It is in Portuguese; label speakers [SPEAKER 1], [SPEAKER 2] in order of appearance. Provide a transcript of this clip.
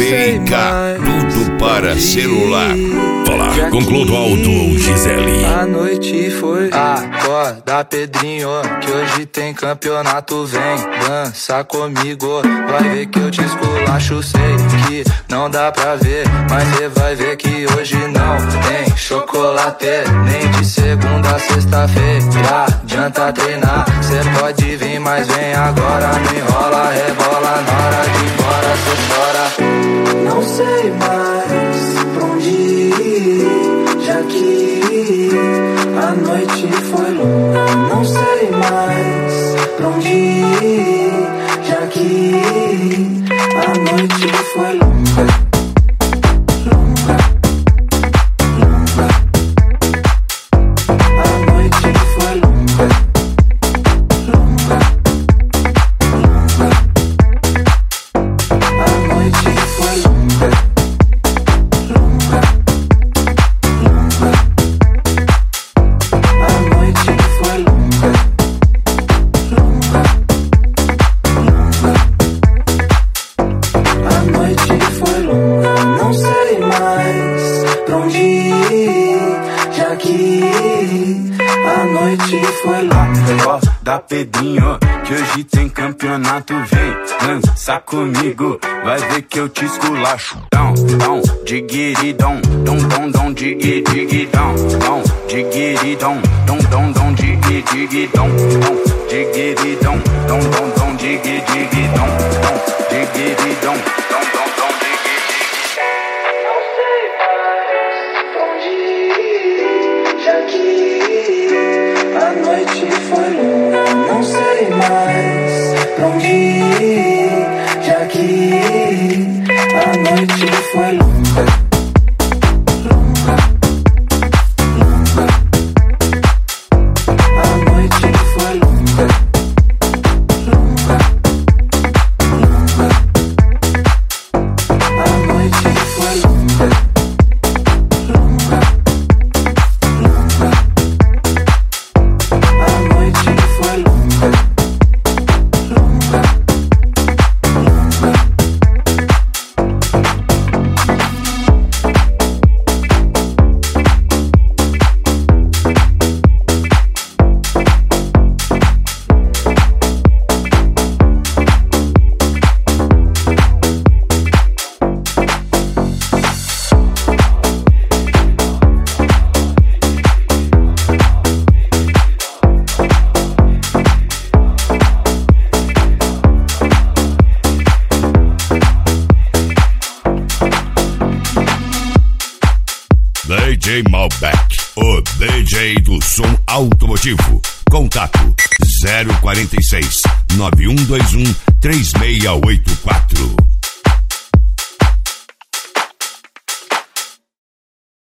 [SPEAKER 1] Leica, tudo para celular.
[SPEAKER 2] Falar com Clodoaldo ou Gisele.
[SPEAKER 3] A noite foi. Acorda, Pedrinho, que hoje tem campeonato. Vem, dança comigo. Vai ver que eu te esculacho. Sei que não dá pra ver, mas cê vai ver que hoje não tem chocolate. Nem de segunda a sexta-feira adianta treinar. Cê pode vir, mas vem agora. Não enrola, rebola, na hora de ir embora cê chora. Não sei mais pra onde ir, já que a noite foi longa. Não sei mais pra onde ir, já que a noite foi longa.
[SPEAKER 4] Pedrinho, que hoje tem campeonato. Vem, dança comigo, vai ver que eu te esculacho. Dom, dom, digiri, dom, dom, dom, dom, digi, digi, dom, dom, digiri, dom, dom, dom, dom, digi, digi, dom, dom, digiri, dom, dom, dom, dom, digi, digi, dom, dom, digiri, dom, dom, dom, dom, digi. Não sei mais pra onde ir, já que a noite foi longa. Não sei mais pra onde ir, já que a noite foi longa.
[SPEAKER 1] DJ Malbec, o DJ do som automotivo. Contato 046 9121 3684.